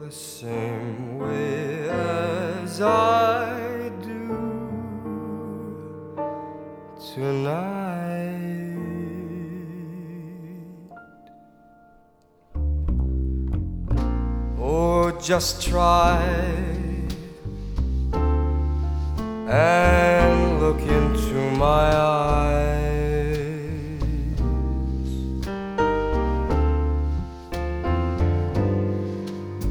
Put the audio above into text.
the same way as I do tonight. Or just try and look into my eyes.